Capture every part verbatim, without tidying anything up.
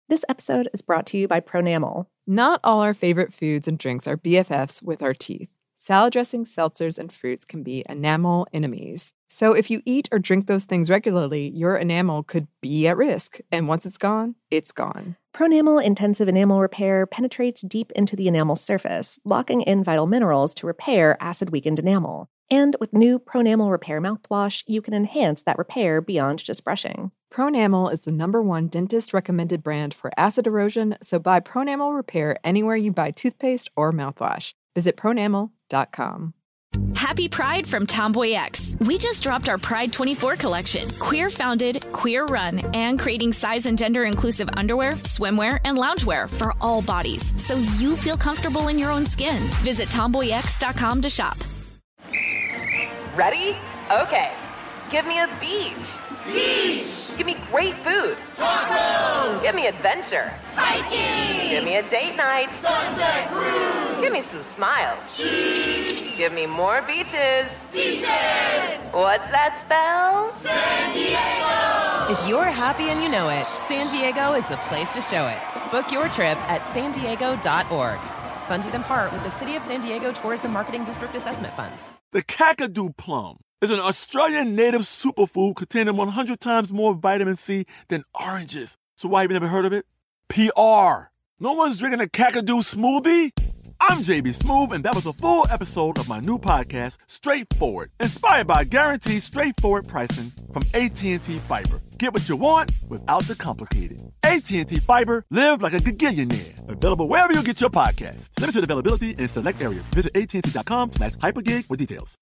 This episode is brought to you by Pronamel. Not all our favorite foods and drinks are B F Fs with our teeth. Salad dressings, seltzers, and fruits can be enamel enemies. So if you eat or drink those things regularly, your enamel could be at risk. And once it's gone, it's gone. Pronamel Intensive Enamel Repair penetrates deep into the enamel surface, locking in vital minerals to repair acid-weakened enamel. And with new Pronamel Repair mouthwash, you can enhance that repair beyond just brushing. Pronamel is the number one dentist-recommended brand for acid erosion, so buy Pronamel Repair anywhere you buy toothpaste or mouthwash. Visit pronamel dot com. Happy Pride from Tomboy X. We just dropped our Pride twenty-four collection. Queer founded, queer run, and creating size and gender inclusive underwear, swimwear, and loungewear for all bodies, so you feel comfortable in your own skin. Visit tomboy x dot com to shop. Ready? Okay. Give me a beach. Beach! Give me great food. Tacos! Give me adventure. Hiking! Give me a date night. Sunset cruise! Give me some smiles. Cheese! Give me more beaches. Beaches! What's that spell? San Diego! If you're happy and you know it, San Diego is the place to show it. Book your trip at san diego dot org. Funded in part with the City of San Diego Tourism Marketing District Assessment Funds. The Kakadu plum is an Australian native superfood containing one hundred times more vitamin C than oranges. So why have you never heard of it? P R. No one's drinking a Kakadu smoothie? I'm J B Smoove, and that was a full episode of my new podcast, Straightforward, inspired by guaranteed straightforward pricing from A T and T Fiber. Get what you want without the complicated. A T and T Fiber, live like a gigillionaire. Available wherever you get your podcasts. Limited availability in select areas. Visit A T and T dot com slash hypergig for details.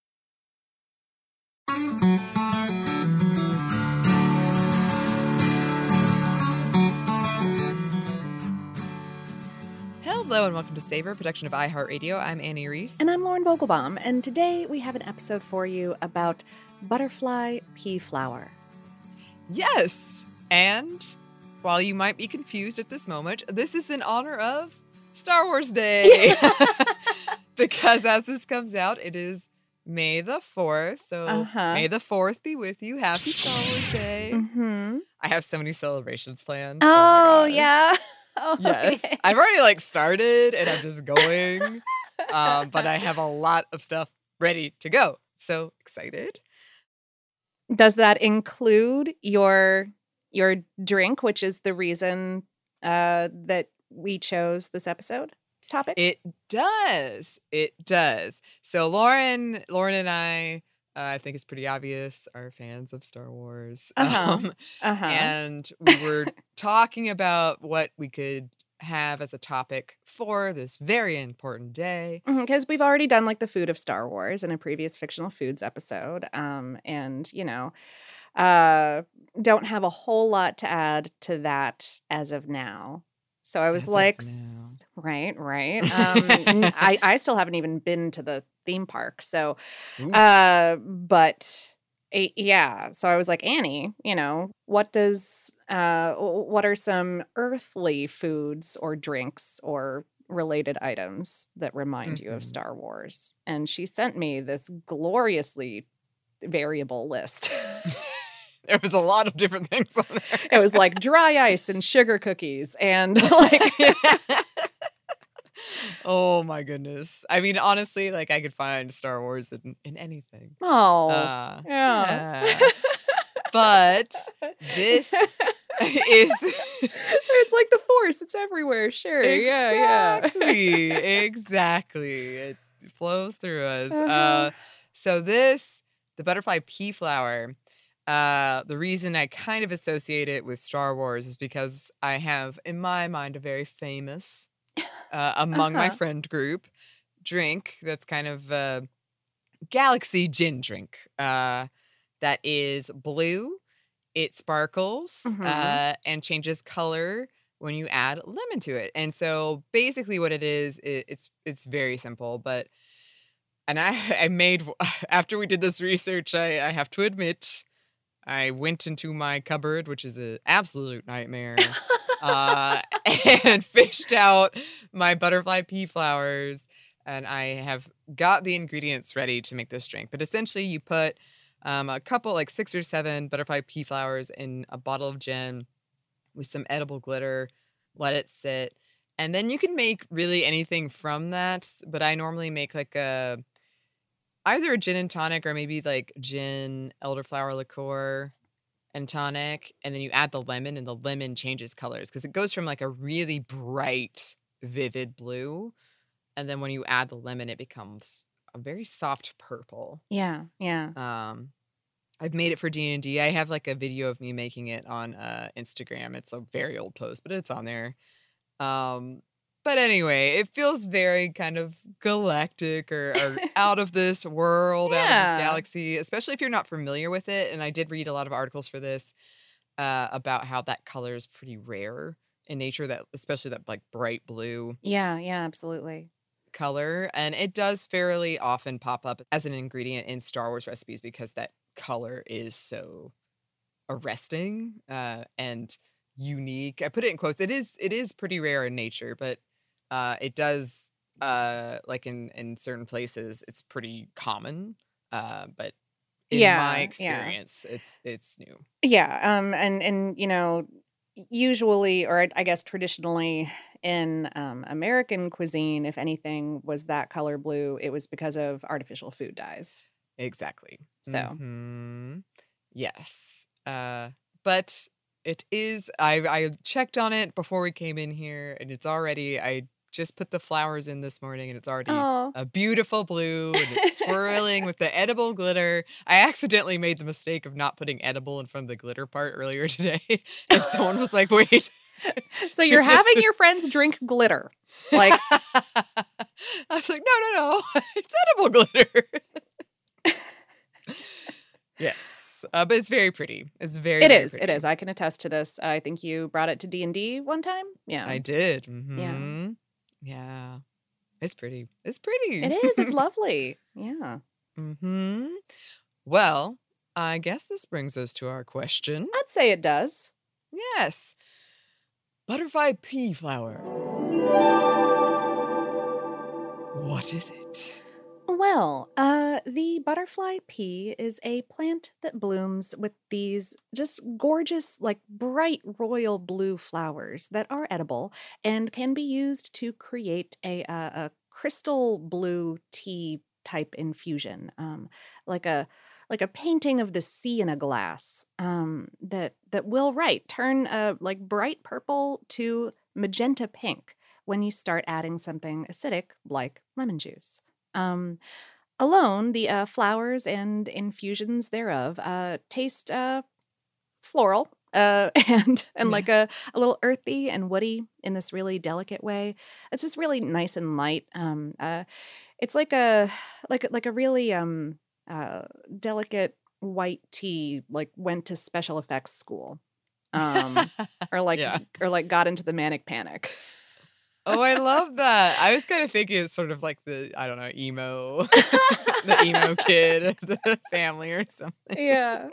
Hello and welcome to Savor, production of iHeartRadio. I'm Annie Reese. And I'm Lauren Vogelbaum, and today we have an episode for you about butterfly pea flower. Yes! And while you might be confused at this moment, this is in honor of Star Wars Day. Because as this comes out, it is May the fourth. So uh-huh. May the fourth be with you. Happy Star Wars Day. Mm-hmm. I have so many celebrations planned. Oh, oh yeah. Oh, yes. okay. I've already like started and I'm just going. um, but I have a lot of stuff ready to go. So excited. Does that include your your drink, which is the reason uh, that we chose this episode topic? It does. It does. So Lauren, Lauren and I, uh, I think it's pretty obvious, are fans of Star Wars. Uh-huh. Um, uh-huh. And we were talking about what we could have as a topic for this very important day. Because mm-hmm, we've already done like the food of Star Wars in a previous fictional foods episode. Um, and, you know, uh, don't have a whole lot to add to that as of now. So I was As like, of now. s- right, right. Um, n- I, I still haven't even been to the theme park. So, Ooh. uh, but eh, yeah. So I was like, Annie, you know, what does, uh, what are some earthly foods or drinks or related items that remind you of Mhm. Star Wars? And she sent me this gloriously variable list. There was a lot of different things on there. It was like dry ice and sugar cookies and like Oh my goodness. I mean, honestly, like I could find Star Wars in, in anything. oh Uh, yeah. yeah. But this is It's like the Force. It's everywhere. Sure. Yeah. Yeah. exactly, exactly. It flows through us. Uh-huh. Uh, so this, the butterfly pea flower. Uh, the reason I kind of associate it with Star Wars is because I have, in my mind, a very famous uh, among my Uh-huh. friend group drink that's kind of a galaxy gin drink uh, that is blue. It sparkles Mhm. uh, and changes color when you add lemon to it. And so basically what it is, it, it's it's very simple, but and I I made after we did this research, I, I have to admit, I went into my cupboard, which is an absolute nightmare, uh, and fished out my butterfly pea flowers, and I have got the ingredients ready to make this drink. But essentially, you put um, a couple, like six or seven butterfly pea flowers in a bottle of gin with some edible glitter, let it sit. And then you can make really anything from that. But I normally make like a either a gin and tonic or maybe like gin, elderflower liqueur, and tonic. And then you add the lemon, and the lemon changes colors because it goes from like a really bright, vivid blue. And then when you add the lemon, it becomes a very soft purple. Yeah, yeah. Um, I've made it for D and D. I have like a video of me making it on uh, Instagram. It's a very old post, but it's on there. Um, but anyway, it feels very kind of galactic or, or out of this world, out of Yeah. this galaxy, especially if you're not familiar with it. And I did read a lot of articles for this uh, about how that color is pretty rare in nature, that especially that like bright blue Yeah, yeah, absolutely. color. And it does fairly often pop up as an ingredient in Star Wars recipes because that color is so arresting uh, and unique. I put it in quotes. It is it is pretty rare in nature, but uh, it does uh, like in in certain places it's pretty common. Uh, but in Yeah, my yeah. experience, it's it's new. Yeah, um, and and you know, usually, or I I guess traditionally in um, American cuisine, if anything was that color blue, it was because of artificial food dyes. Exactly. So, Mhm. Yes. Uh, but it is. I I checked on it before we came in here, and it's already. I just put the flowers in this morning, and it's already oh, a beautiful blue, and it's swirling with the edible glitter. I accidentally made the mistake of not putting edible in front of the glitter part earlier today, and someone was like, "Wait." so you're Just- having your friends drink glitter, like I was like, no, no, no, it's edible glitter. Yes, uh, but it's very pretty. It's very, it very is. It pretty. is. I can attest to this. I think you brought it to D and D one time. Yeah, I did. yeah. Mhm. Yeah, it's pretty. It's pretty. It is. It's lovely. Yeah, hmm Well, I guess this brings us to our question. I'd say it does. Yes, butterfly pea flower. What is it? Well, uh, the butterfly pea is a plant that blooms with these just gorgeous, like bright royal blue flowers that are edible and can be used to create a, uh, a crystal blue tea type infusion, um, like a like a painting of the sea in a glass, um, that that will right turn uh, like bright purple to magenta pink when you start adding something acidic like lemon juice. Um, Alone, the uh, flowers and infusions thereof uh, taste uh, floral uh, and and Yeah. like a, a little earthy and woody in this really delicate way. It's just really nice and light. Um, uh, it's like a like a- like a really um, uh, delicate white tea. Like went to special effects school, um, or like Yeah. or like got into the manic panic. Oh, I love that. I was kind of thinking it's sort of like the, I don't know, emo, the emo kid of the family or something. Yeah.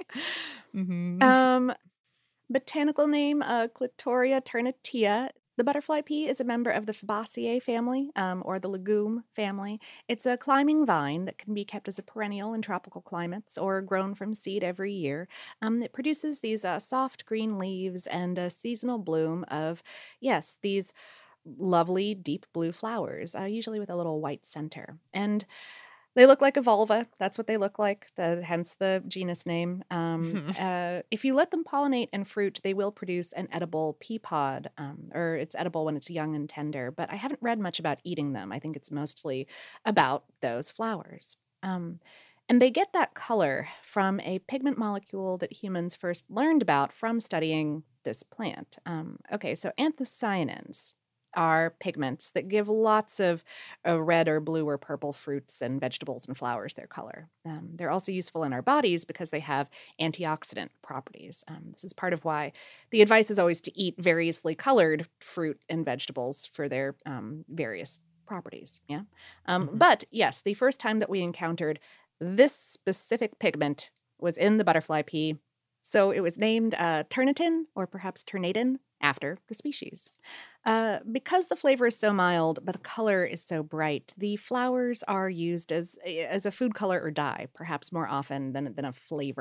hmm Um, Botanical name, uh, Clitoria ternatia. The butterfly pea is a member of the Fabaceae family, um, or the legume family. It's a climbing vine that can be kept as a perennial in tropical climates or grown from seed every year. Um, it produces these uh, soft green leaves and a seasonal bloom of, yes, these lovely deep blue flowers, uh, usually with a little white center. And they look like a vulva. That's what they look like, the, hence the genus name. Um, uh, if you let them pollinate and fruit, they will produce an edible pea pod, um, or it's edible when it's young and tender. But I haven't read much about eating them. I think it's mostly about those flowers. Um, and they get that color from a pigment molecule that humans first learned about from studying this plant. Um, okay, so anthocyanins are pigments that give lots of uh, red or blue or purple fruits and vegetables and flowers their color. Um, they're also useful in our bodies because they have antioxidant properties. Um, this is part of why the advice is always to eat variously colored fruit and vegetables for their um, various properties. Yeah. Um, Mhm. But yes, the first time that we encountered this specific pigment was in the butterfly pea. So it was named uh, ternitin or perhaps ternatin after the species. Uh, because the flavor is so mild, but the color is so bright, the flowers are used as as a food color or dye, perhaps more often than than a flavor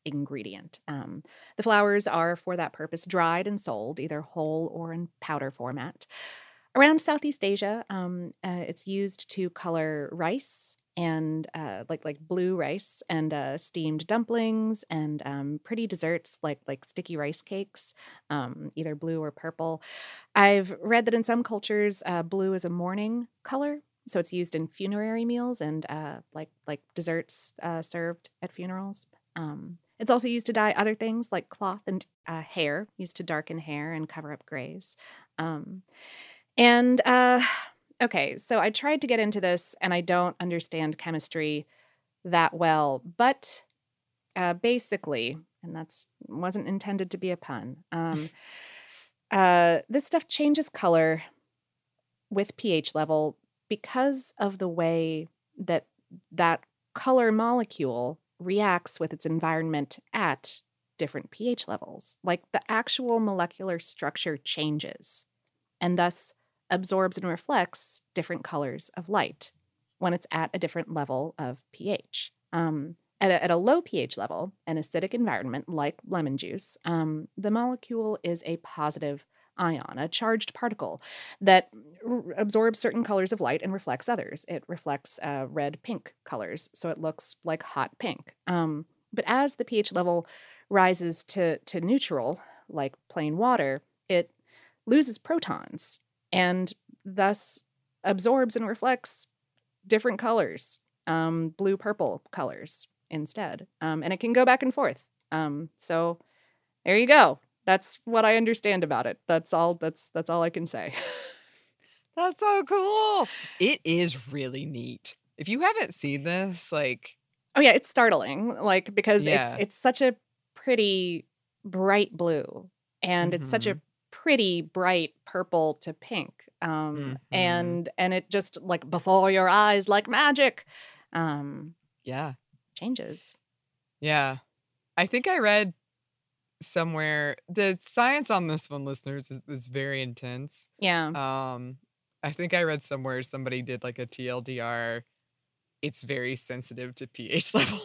ingredient. Um, the flowers are, for that purpose, dried and sold, either whole or in powder format. Around Southeast Asia, um, uh, it's used to color rice and uh, like like blue rice and uh, steamed dumplings and um, pretty desserts like like sticky rice cakes, um, either blue or purple. I've read that in some cultures, uh, blue is a mourning color, so it's used in funerary meals and uh, like like desserts uh, served at funerals. Um, it's also used to dye other things like cloth and uh, hair, used to darken hair and cover up grays. Um, and uh, okay, so I tried to get into this, and I don't understand chemistry that well, but uh, basically, and that's wasn't intended to be a pun. Um, uh, this stuff changes color with pH level because of the way that that color molecule reacts with its environment at different pH levels. Like the actual molecular structure changes and thus absorbs and reflects different colors of light when it's at a different level of pH. Um, at, a, at a low pH level, an acidic environment like lemon juice, um, the molecule is a positive ion, a charged particle that r- absorbs certain colors of light and reflects others. It reflects uh, red-pink colors, so it looks like hot pink. Um, but as the pH level rises to, to neutral, like plain water, it loses protons and thus absorbs and reflects different colors, um, blue-purple colors instead. Um, and it can go back and forth. Um, so there you go. That's what I understand about it. That's all that's that's all I can say. That's so cool. It is really neat. If you haven't seen this, like Oh yeah, it's startling. Like because Yeah. it's it's such a pretty bright blue and it's such a Mhm. pretty bright purple to pink. Um Mhm. and and it just like before your eyes like magic. Um Yeah. changes. Yeah. I think I read somewhere the science on this one, listeners, is, is very intense. Yeah. Um, I think I read somewhere somebody did like a T L D R. It's very sensitive to pH levels.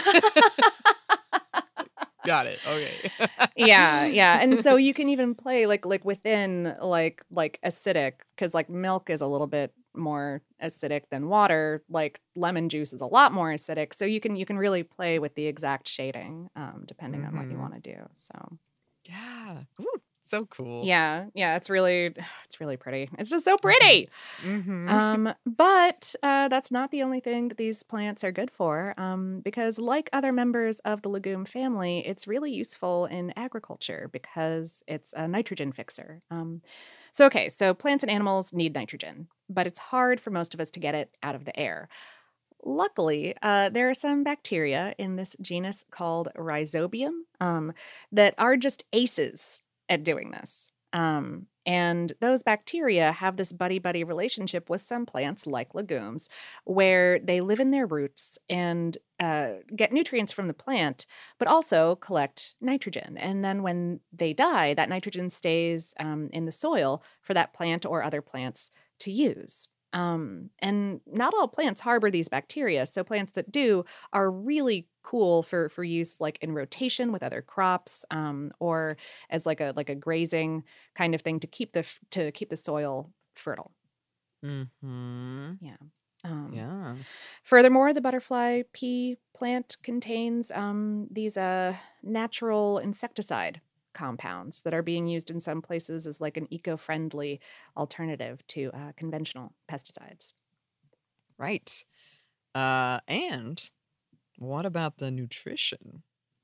Got it. Okay. yeah yeah and so you can even play like like within like like acidic because like milk is a little bit more acidic than water. Like lemon juice is a lot more acidic, so you can you can really play with the exact shading um depending on what you Mhm. want to do. So Yeah. Ooh, so cool. yeah yeah it's really it's really pretty. It's just so pretty. Mm-hmm. Um, but uh, that's not the only thing that these plants are good for, um, because like other members of the legume family, it's really useful in agriculture because it's a nitrogen fixer. Um, so, okay, so plants and animals need nitrogen, but it's hard for most of us to get it out of the air. Luckily, uh, there are some bacteria in this genus called Rhizobium um, that are just aces at doing this. Um, and those bacteria have this buddy-buddy relationship with some plants, like legumes, where they live in their roots and uh, get nutrients from the plant, but also collect nitrogen. And then when they die, that nitrogen stays um, in the soil for that plant or other plants to use. Um, and not all plants harbor these bacteria, so plants that do are really cool for for use like in rotation with other crops, um, or as like a like a grazing kind of thing to keep the f- to keep the soil fertile. Mm-hmm. Yeah. Um, Yeah. Furthermore, the butterfly pea plant contains um, these uh, natural insecticide compounds that are being used in some places as like an eco-friendly alternative to uh, conventional pesticides. Right. Uh, and what about the nutrition?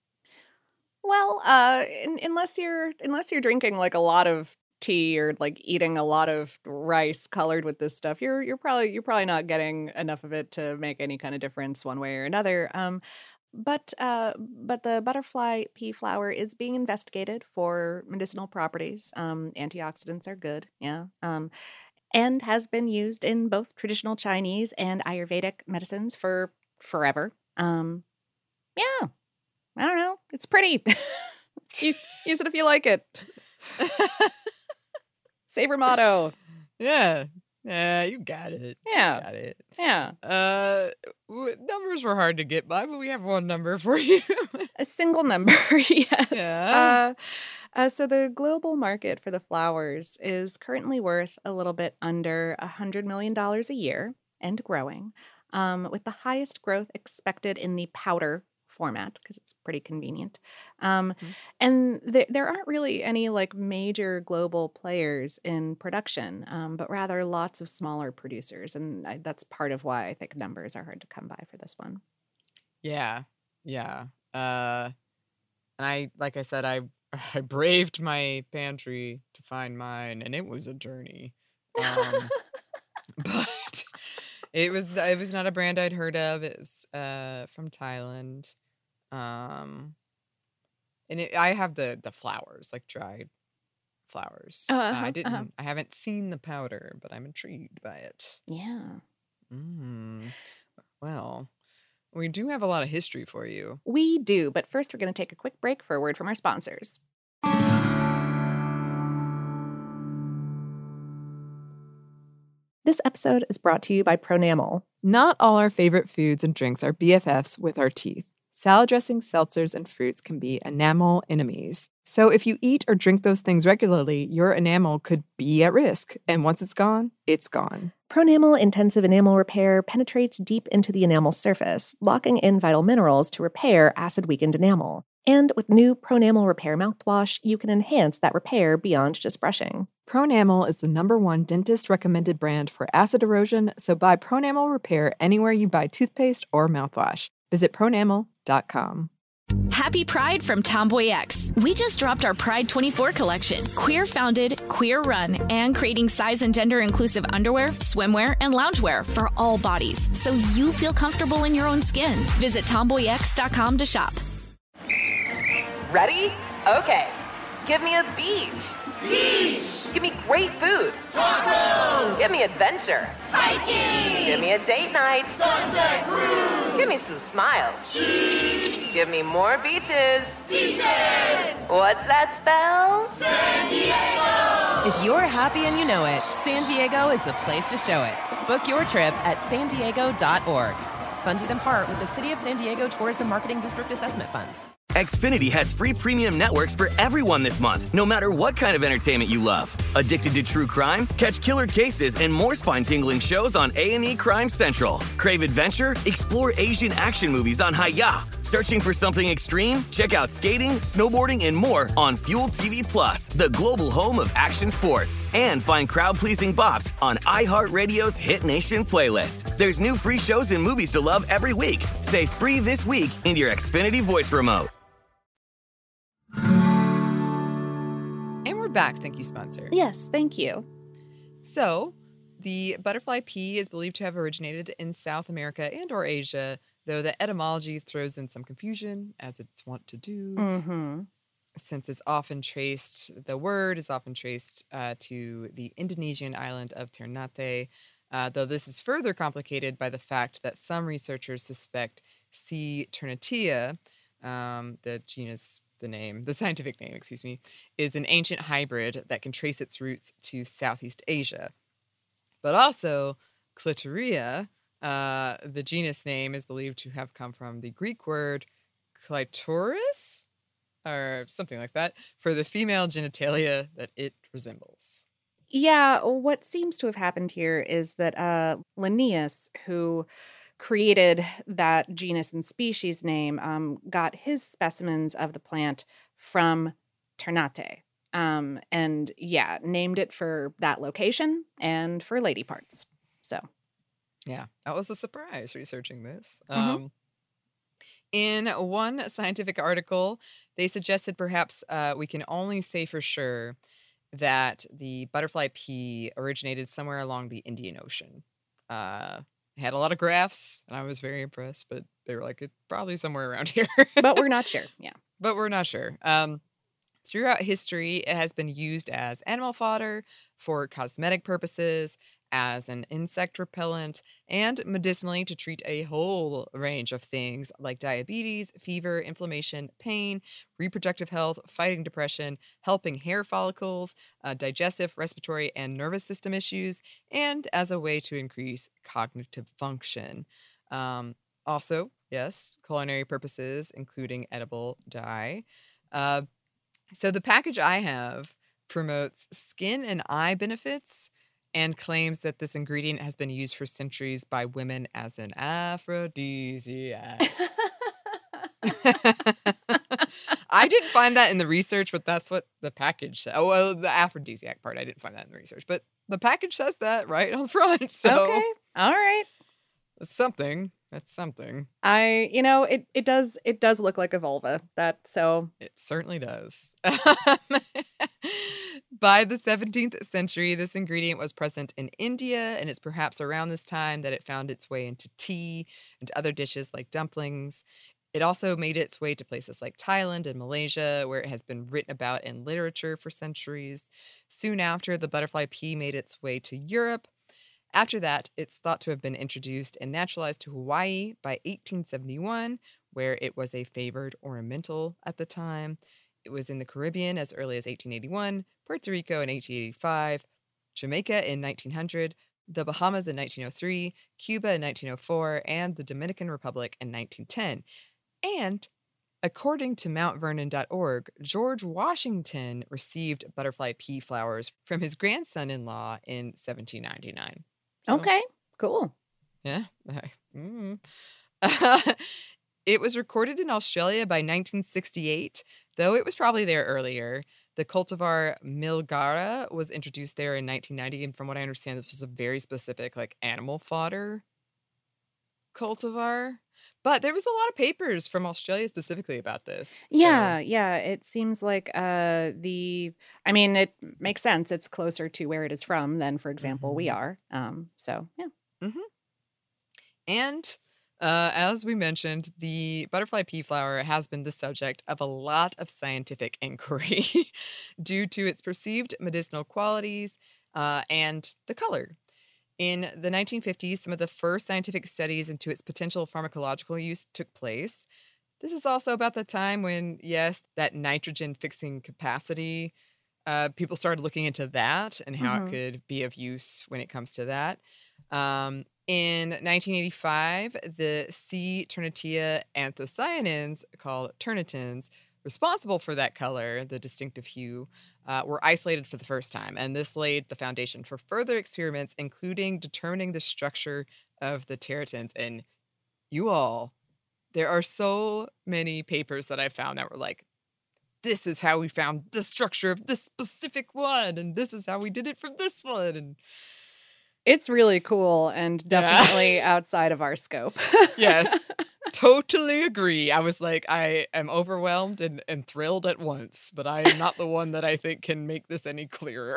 Well, uh, in, unless you're unless you're drinking like a lot of tea or like eating a lot of rice colored with this stuff, you're you're probably you're probably not getting enough of it to make any kind of difference one way or another. Um, but uh, but the butterfly pea flower is being investigated for medicinal properties. Um, antioxidants are good, yeah. Um, and has been used in both traditional Chinese and Ayurvedic medicines for forever. Um, yeah, I don't know. It's pretty. use, use it if you like it. Savor motto. Yeah. Yeah, you got it. Yeah. Got it. Yeah. Uh, w- numbers were hard to get by, but we have one number for you. A single number, yes. Yeah. Uh, uh, so the global market for the flowers is currently worth a little bit under one hundred million dollars a year and growing, um, with the highest growth expected in the powder format because it's pretty convenient. Um, Mhm. and there, there aren't really any like major global players in production, um, but rather lots of smaller producers. And I, that's part of why I think numbers are hard to come by for this one. Yeah. Yeah. Uh, and I, like I said, I I braved my pantry to find mine, and it was a journey. Um, but it was it was not a brand I'd heard of. It was uh from Thailand. Um, and it, I have the the flowers, like dried flowers. Oh, Uh, uh-huh, I didn't. uh-huh. I haven't seen the powder, but I'm intrigued by it. Yeah. Mm. Well, we do have a lot of history for you. We do, but first we're going to take a quick break for a word from our sponsors. This episode is brought to you by Pronamel. Not all our favorite foods and drinks are B F Fs with our teeth. Salad dressings, seltzers, and fruits can be enamel enemies. So if you eat or drink those things regularly, your enamel could be at risk. And once it's gone, it's gone. Pronamel Intensive Enamel Repair penetrates deep into the enamel surface, locking in vital minerals to repair acid-weakened enamel. And with new Pronamel Repair mouthwash, you can enhance that repair beyond just brushing. Pronamel is the number one dentist-recommended brand for acid erosion, so buy Pronamel Repair anywhere you buy toothpaste or mouthwash. Visit pronamel dot com. Happy Pride from Tomboy X. We just dropped our Pride twenty-four collection. Queer founded, queer run, and creating size and gender inclusive underwear, swimwear, and loungewear for all bodies, so you feel comfortable in your own skin. Visit tomboy x dot com to shop. Ready? Okay. Give me a beach. Beach. Give me great food. Tacos. Give me adventure. Hiking. Give me a date night. Sunset cruise. Give me some smiles. Cheese. Give me more beaches. Beaches. What's that spell? San Diego. If you're happy and you know it, San Diego is the place to show it. Book your trip at san diego dot org. Funded in part with the City of San Diego Tourism Marketing District Assessment Funds. Xfinity has free premium networks for everyone this month, no matter what kind of entertainment you love. Addicted to true crime? Catch killer cases and more spine-tingling shows on A and E Crime Central. Crave adventure? Explore Asian action movies on Hi-Ya. Searching for something extreme? Check out skating, snowboarding, and more on Fuel T V Plus, the global home of action sports. And find crowd-pleasing bops on iHeartRadio's Hit Nation playlist. There's new free shows and movies to love every week. Say free this week in your Xfinity voice remote. And we're back. Thank you, sponsor. Yes, thank you. So, the butterfly pea is believed to have originated in South America and or Asia, though the etymology throws in some confusion, as it's wont to do, Mm-hmm. since it's often traced, the word is often traced uh, to the Indonesian island of Ternate, uh, though this is further complicated by the fact that some researchers suspect C. ternatea, um, the genus the name, the scientific name, excuse me, is an ancient hybrid that can trace its roots to Southeast Asia. But also, Clitoria, uh, the genus name, is believed to have come from the Greek word clitoris, or something like that, for the female genitalia that it resembles. Yeah, what seems to have happened here is that uh, Linnaeus, who created that genus and species name, um, got his specimens of the plant from Ternate. Um, and yeah, named it for that location and for lady parts. So, Yeah, that was a surprise researching this. Mhm. Um, in one scientific article, they suggested perhaps uh, we can only say for sure that the butterfly pea originated somewhere along the Indian Ocean. Uh, it had a lot of graphs, and I was very impressed, but they were like, it's probably somewhere around here. but we're not sure. Yeah. But we're not sure. Um, throughout history, it has been used as animal fodder for cosmetic purposes, as an insect repellent, and medicinally to treat a whole range of things like diabetes, fever, inflammation, pain, reproductive health, fighting depression, helping hair follicles, uh, digestive, respiratory, and nervous system issues, and as a way to increase cognitive function. Um, also, yes, culinary purposes, including edible dye. Uh, so the package I have promotes skin and eye benefits and claims that this ingredient has been used for centuries by women as an aphrodisiac. I didn't find that in the research, but that's what the package said. Oh, well, the aphrodisiac part, I didn't find that in the research, but the package says that right on the front. So Okay. All right. it's something. That's something. I, you know, it it does it does look like a vulva. That so It certainly does. By the seventeenth century, this ingredient was present in India, and it's perhaps around this time that it found its way into tea and other dishes like dumplings. It also made its way to places like Thailand and Malaysia, where it has been written about in literature for centuries. Soon after, the butterfly pea made its way to Europe. After that, it's thought to have been introduced and naturalized to Hawaii by eighteen seventy-one, where it was a favored ornamental at the time. It was in the Caribbean as early as eighteen eighty-one, Puerto Rico in eighteen eighty-five, Jamaica in nineteen hundred, the Bahamas in nineteen oh three, Cuba in nineteen oh four, and the Dominican Republic in nineteen ten. And according to Mount Vernon dot org, George Washington received butterfly pea flowers from his grandson-in-law in seventeen ninety-nine. So, okay. Cool. yeah. Mm. It was recorded in Australia by nineteen sixty-eight, though it was probably there earlier. The cultivar Milgara was introduced there in nineteen ninety, and from what I understand, this was a very specific, like, animal fodder cultivar. But there was a lot of papers from Australia specifically about this. So, Yeah, yeah. It seems like uh the I mean, it makes sense. It's closer to where it is from than, for example, we mhm. are. Um, so yeah. Mhm. And uh, as we mentioned, the butterfly pea flower has been the subject of a lot of scientific inquiry due to its perceived medicinal qualities uh, and the color. In the nineteen fifties, some of the first scientific studies into its potential pharmacological use took place. This is also about the time when, yes, that nitrogen fixing capacity, uh, people started looking into that and how it hmm could be of use when it comes to that. Um, in nineteen eighty-five, the C. ternatia anthocyanins, called ternitins, responsible for that color, the distinctive hue, uh, were isolated for the first time. And this laid the foundation for further experiments, including determining the structure of the teratins. And you all, there are so many papers that I found that were like, this is how we found the structure of this specific one, and this is how we did it for this one. And It's really cool and yeah, definitely outside of our scope. yes, totally agree. I was like, I am overwhelmed and, and thrilled at once, but I am not the one that I think can make this any clearer.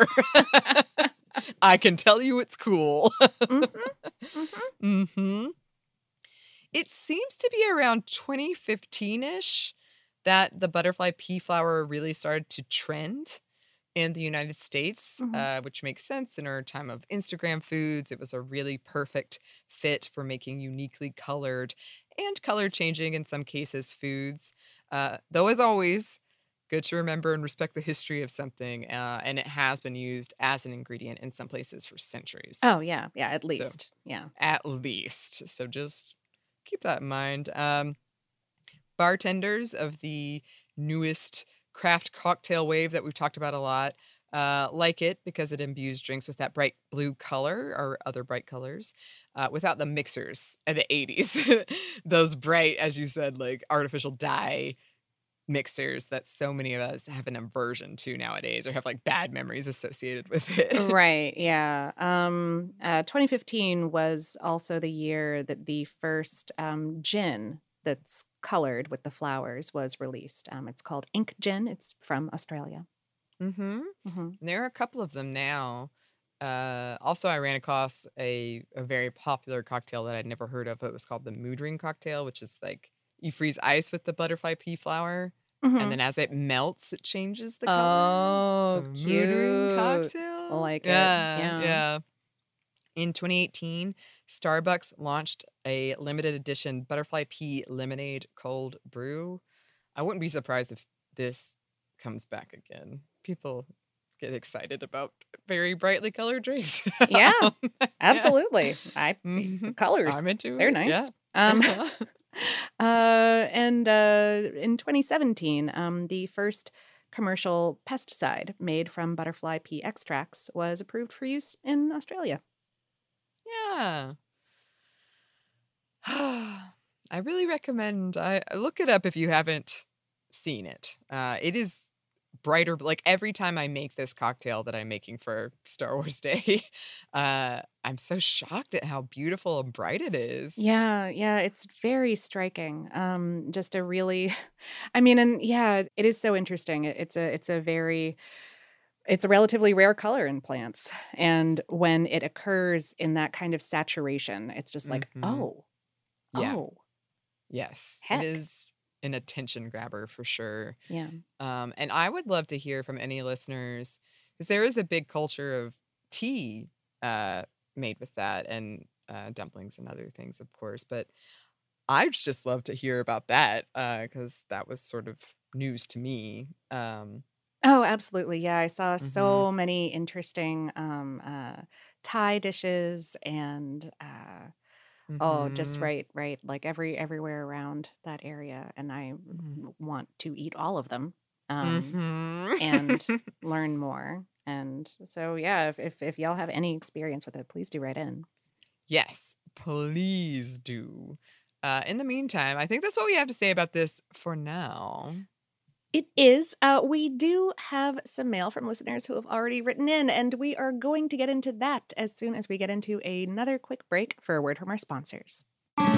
I can tell you it's cool. hmm hmm hmm It seems to be around twenty fifteen-ish that the butterfly pea flower really started to trend in the United States, hmm uh, which makes sense in our time of Instagram foods. It was a really perfect fit for making uniquely colored and color changing, in some cases, foods. Uh, though, as always, good to remember and respect the history of something. Uh, and it has been used as an ingredient in some places for centuries. Oh yeah, yeah. At So, least, yeah. at least. So just keep that in mind. Um, bartenders of the newest craft cocktail wave that we've talked about a lot uh, like it because it imbues drinks with that bright blue color or other bright colors uh, without the mixers of the eighties. Those bright, as you said, like artificial dye mixers that so many of us have an aversion to nowadays or have like bad memories associated with it. Right. Yeah. Um, uh, twenty fifteen was also the year that the first um, gin that's colored with the flowers was released. Um, it's called Ink Gin. It's from Australia. mm-hmm. hmm There are a couple of them now. Uh, also, I ran across a, a very popular cocktail that I'd never heard of. It was called the mood ring cocktail, which is like you freeze ice with the butterfly pea flower, and hmm then as it melts, it changes the color. Oh, So mood ring cute. cocktail. I like it. Yeah, Yeah. yeah. In twenty eighteen, Starbucks launched a limited edition Butterfly Pea Lemonade Cold Brew. I wouldn't be surprised if this comes back again. People get excited about very brightly colored drinks. Yeah, Um, absolutely. I Mhm. colors. I'm into They're it. nice. Yeah. Um, uh, and uh, in twenty seventeen, um, the first commercial pesticide made from butterfly pea extracts was approved for use in Australia. Yeah. I really recommend I look it up if you haven't seen it. Uh, it is brighter. Like every time I make this cocktail that I'm making for Star Wars Day, uh, I'm so shocked at how beautiful and bright it is. Yeah, yeah, it's very striking. Um, just a really, I mean, and yeah, it is so interesting. It, it's a, it's a very, it's a relatively rare color in plants, and when it occurs in that kind of saturation, it's just like, Mhm. oh, Yeah. oh, Yes, heck. it is an attention grabber for sure. yeah, Um, and I would love to hear from any listeners because there is a big culture of tea uh, made with that and uh, dumplings and other things, of course. But I'd just love to hear about that because that was sort of news to me. Um, oh, absolutely, yeah. I saw Mhm. so many interesting um, uh, Thai dishes and. Uh, Oh, just mhm, right, right. Like every everywhere around that area, and I mhm, w- want to eat all of them, um, mhm. and learn more. And so, yeah, if, if if y'all have any experience with it, please do write in. Yes, please do. Uh, in the meantime, I think that's what we have to say about this for now. It is. Uh, we do have some mail from listeners who have already written in, and we are going to get into that as soon as we get into another quick break for a word from our sponsors.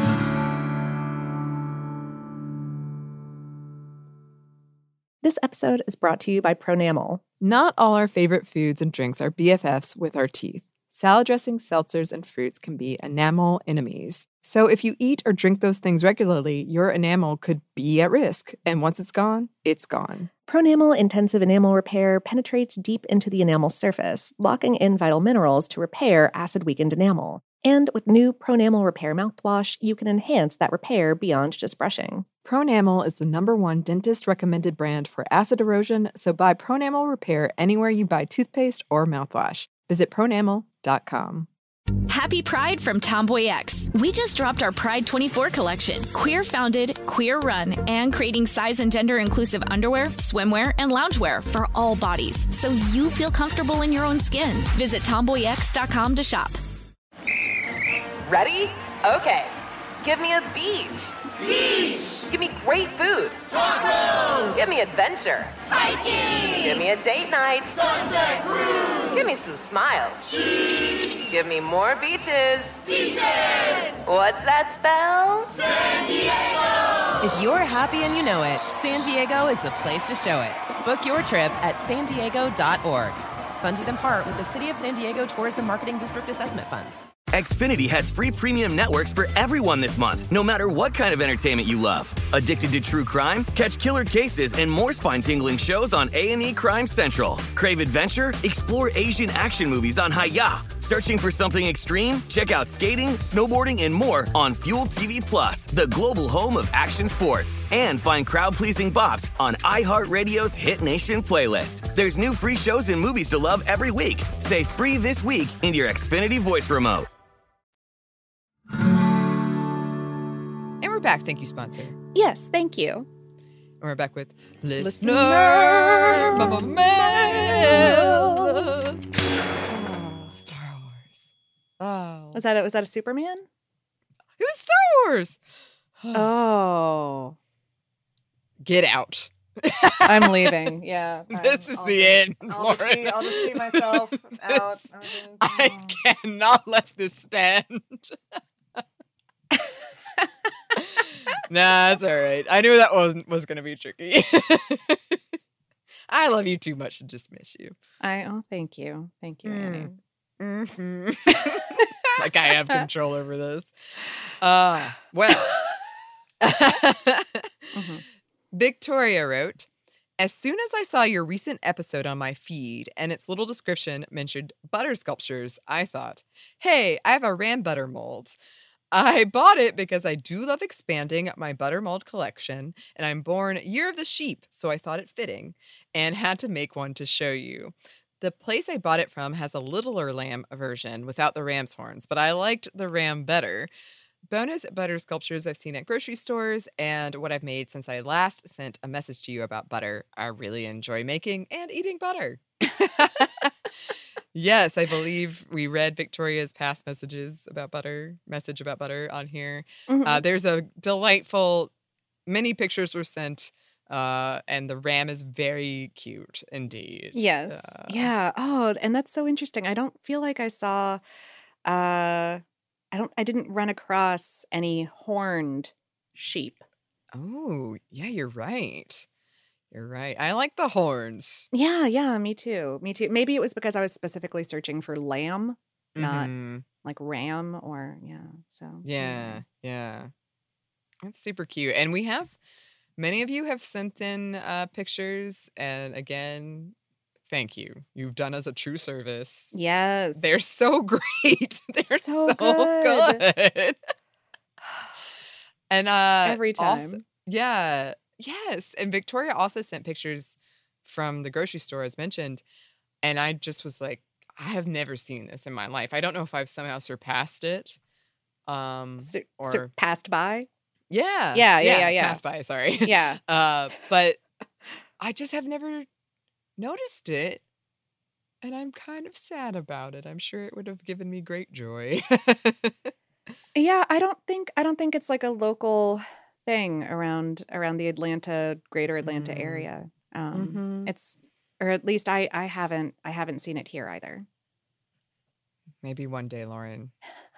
This episode is brought to you by Pronamel. Not all our favorite foods and drinks are B F Fs with our teeth. Salad dressings, seltzers, and fruits can be enamel enemies. So if you eat or drink those things regularly, your enamel could be at risk. And once it's gone, it's gone. Pronamel Intensive Enamel Repair penetrates deep into the enamel surface, locking in vital minerals to repair acid-weakened enamel. And with new Pronamel Repair mouthwash, you can enhance that repair beyond just brushing. Pronamel is the number one dentist-recommended brand for acid erosion, so buy Pronamel Repair anywhere you buy toothpaste or mouthwash. Visit pronamel dot com. Happy Pride from Tomboy X. We just dropped our Pride twenty-four collection. Queer founded, queer run, and creating size and gender inclusive underwear, swimwear, and loungewear for all bodies, so you feel comfortable in your own skin. Visit tomboy x dot com to shop. Ready? Okay. Give me a beach. Beach. Give me great food. Tacos. Give me adventure. Hiking. Give me a date night. Sunset cruise. Give me some smiles. Cheese. Give me more beaches. Beaches. What's that spell? San Diego. If you're happy and you know it, San Diego is the place to show it. Book your trip at san diego dot org. Funded in part with the City of San Diego Tourism Marketing District Assessment Funds. Xfinity has free premium networks for everyone this month, no matter what kind of entertainment you love. Addicted to true crime? Catch killer cases and more spine-tingling shows on A and E Crime Central. Crave adventure? Explore Asian action movies on Hi-Ya. Searching for something extreme? Check out skating, snowboarding, and more on Fuel T V Plus, the global home of action sports. And find crowd-pleasing bops on iHeartRadio's Hit Nation playlist. There's new free shows and movies to love every week. Say free this week in your Xfinity voice remote. And we're back. Thank you, sponsor. Yes, thank you. And we're back with Listener Listener Bubba Mail. Oh, Star Wars. Oh. Was that a, was that a Superman? It was Star Wars. Oh, Get out. I'm leaving. Yeah, This I'm- is I'll the just- end, I'll just, see, Lauren. I'll just see myself out. This- Oh. I cannot let this stand. Nah, it's all right. I knew that was was gonna be tricky. I love you too much to dismiss you. I oh, thank you, thank you, Annie. Mhm. Like I have control over this. Uh, well. Mhm. Victoria wrote, As soon as I saw your recent episode on my feed and its little description mentioned butter sculptures, I thought, hey, I have a ram butter mold. I bought it because I do love expanding my butter mold collection, and I'm born year of the sheep, so I thought it fitting and had to make one to show you. The place I bought it from has a littler lamb version without the ram's horns, but I liked the ram better. Bonus butter sculptures I've seen at grocery stores and what I've made since I last sent a message to you about butter. I really enjoy making and eating butter. Yes, I believe we read Victoria's past messages about butter, message about butter on here. Mhm. Uh, there's a delightful, many pictures were sent, uh, and the ram is very cute indeed. Yes. Uh, Yeah. Oh, and that's so interesting. I don't feel like I saw uh I don't I didn't run across any horned sheep. Oh, yeah, you're right. You're right. I like the horns. Yeah, yeah, me too. Me too. Maybe it was because I was specifically searching for lamb, not Mhm. like ram or yeah. So Yeah, yeah. That's super cute. And we have, many of you have sent in uh, pictures. And again, thank you. You've done us a true service. Yes. They're so great. They're So so, good. good. And uh, Every also- time. yeah, yes. And Victoria also sent pictures from the grocery store, as mentioned. And I just was like, I have never seen this in my life. I don't know if I've somehow surpassed it. Um, Sur- or sur- passed by. yeah, Yeah, yeah, yeah, yeah. Passed by, sorry. Yeah. Uh, but I just have never noticed it, and I'm kind of sad about it. I'm sure it would have given me great joy. Yeah, I don't think I don't think it's like a local thing around around the Atlanta, greater Atlanta Mm. area. Um Mhm. it's or at least I I haven't I haven't seen it here either. Maybe one day, Lauren.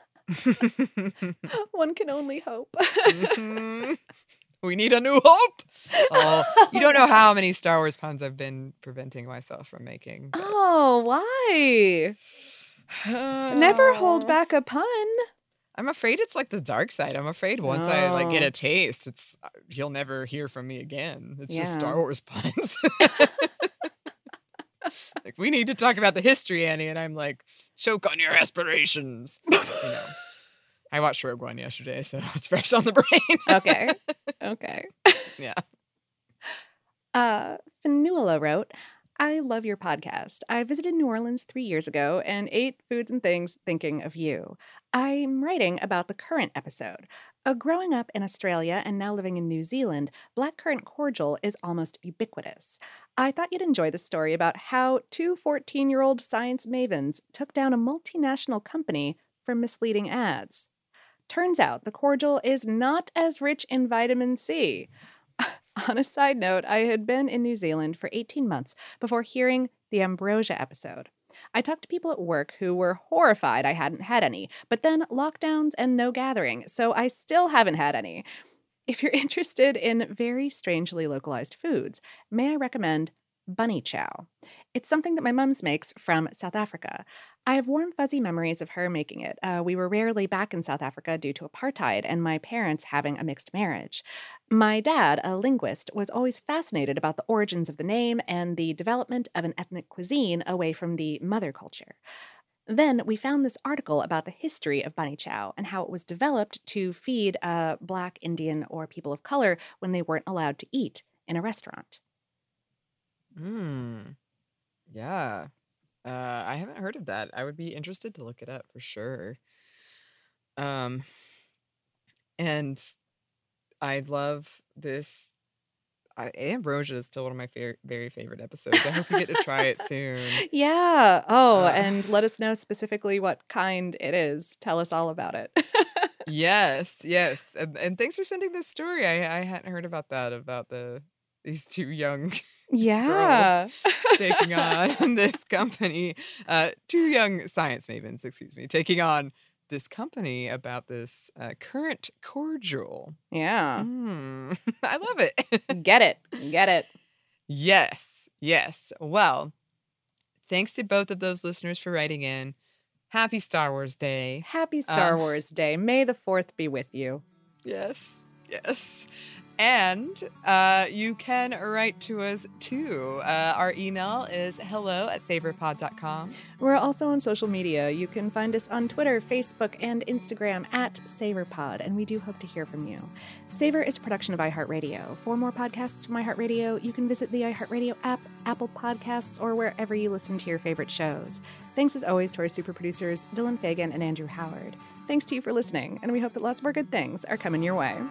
One can only hope. Mhm. We need a new hope. Oh, you don't know how many Star Wars puns I've been preventing myself from making. but- Oh, why? Never hold back a pun. I'm afraid it's like the dark side. I'm afraid once I like get Oh. a taste, it's uh, you'll never hear from me again. It's just Yeah. Star Wars puns. Like, we need to talk about the history, Annie, and I'm like, choke on your aspirations. You know, I watched Rogue One yesterday, so it's fresh on the brain. Okay. Okay. Yeah. Uh, Fanula wrote, I love your podcast. I visited New Orleans three years ago and ate foods and things thinking of you. I'm writing about the current episode. Uh, growing up in Australia and now living in New Zealand, blackcurrant cordial is almost ubiquitous. I thought you'd enjoy the story about how two fourteen-year-old science mavens took down a multinational company for misleading ads. Turns out the cordial is not as rich in vitamin C. On a side note, I had been in New Zealand for eighteen months before hearing the ambrosia episode. I talked to people at work who were horrified I hadn't had any, but then lockdowns and no gathering, so I still haven't had any. If you're interested in very strangely localized foods, may I recommend bunny chow? It's something that my mum's makes from South Africa. I have warm, fuzzy memories of her making it. Uh, we were rarely back in South Africa due to apartheid and my parents having a mixed marriage. My dad, a linguist, was always fascinated about the origins of the name and the development of an ethnic cuisine away from the mother culture. Then we found this article about the history of bunny chow and how it was developed to feed uh, Black, Indian, or people of color when they weren't allowed to eat in a restaurant. Mm. Yeah. Uh, I haven't heard of that. I would be interested to look it up for sure. Um, and I love this. I, Ambrosia is still one of my fa- very favorite episodes. I hope you get to try it soon. Yeah. Oh, Uh, and let us know specifically what kind it is. Tell us all about it. Yes, yes. And, and thanks for sending this story. I, I hadn't heard about that, about the these two young Yeah. taking on this company. Uh, two young science mavens, excuse me, taking on this company about this uh, current cordial. Yeah. Mm, I love it. Get it. Get it. Yes, yes. Well, thanks to both of those listeners for writing in. Happy Star Wars Day. Happy Star Uh, Wars Day. May the fourth be with you. Yes, yes. And uh, you can write to us too. Uh, our email is hello at savorpod dot com. We're also on social media. You can find us on Twitter, Facebook, and Instagram at SavorPod, and we do hope to hear from you. Savor is a production of iHeartRadio. For more podcasts from iHeartRadio, you can visit the iHeartRadio app, Apple Podcasts, or wherever you listen to your favorite shows. Thanks as always to our super producers, Dylan Fagan and Andrew Howard. Thanks to you for listening, and we hope that lots more good things are coming your way.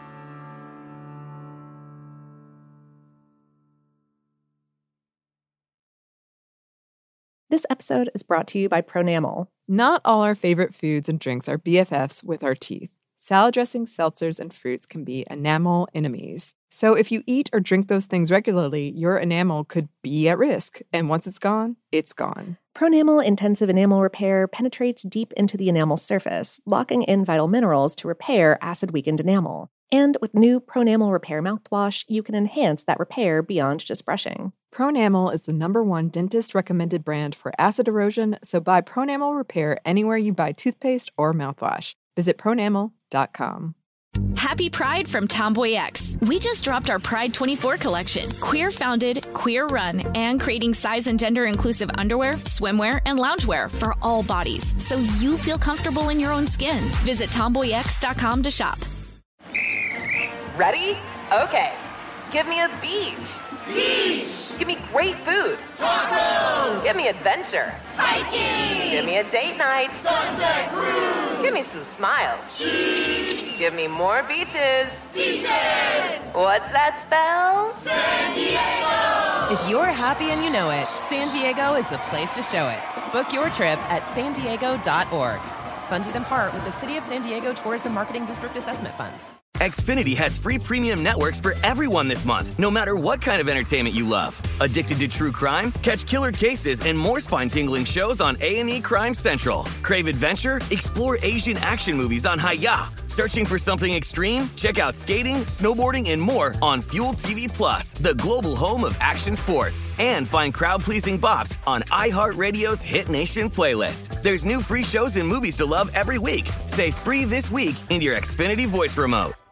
This episode is brought to you by Pronamel. Not all our favorite foods and drinks are B F Fs with our teeth. Salad dressings, seltzers, and fruits can be enamel enemies. So if you eat or drink those things regularly, your enamel could be at risk. And once it's gone, it's gone. Pronamel Intensive Enamel Repair penetrates deep into the enamel surface, locking in vital minerals to repair acid-weakened enamel. And with new Pronamel Repair mouthwash, you can enhance that repair beyond just brushing. Pronamel is the number one dentist-recommended brand for acid erosion, so buy Pronamel Repair anywhere you buy toothpaste or mouthwash. Visit pronamel dot com. Happy Pride from Tomboy X. We just dropped our Pride twenty-four collection. Queer founded, queer run, and creating size and gender inclusive underwear, swimwear, and loungewear for all bodies, so you feel comfortable in your own skin. Visit tomboy x dot com to shop. Ready? Okay. Give me a beach. Beach. Give me great food. Tacos. Give me adventure. Hiking. Give me a date night. Sunset cruise. Give me some smiles. Cheese. Give me more beaches. Beaches. What's that spell? San Diego. If you're happy and you know it, San Diego is the place to show it. Book your trip at san diego dot org. Funded in part with the City of San Diego Tourism Marketing District Assessment Funds. Xfinity has free premium networks for everyone this month, no matter what kind of entertainment you love. Addicted to true crime? Catch killer cases and more spine-tingling shows on A and E Crime Central. Crave adventure? Explore Asian action movies on Hi-Ya. Searching for something extreme? Check out skating, snowboarding, and more on Fuel T V Plus, the global home of action sports. And find crowd-pleasing bops on iHeartRadio's Hit Nation playlist. There's new free shows and movies to love every week. Say free this week in your Xfinity voice remote.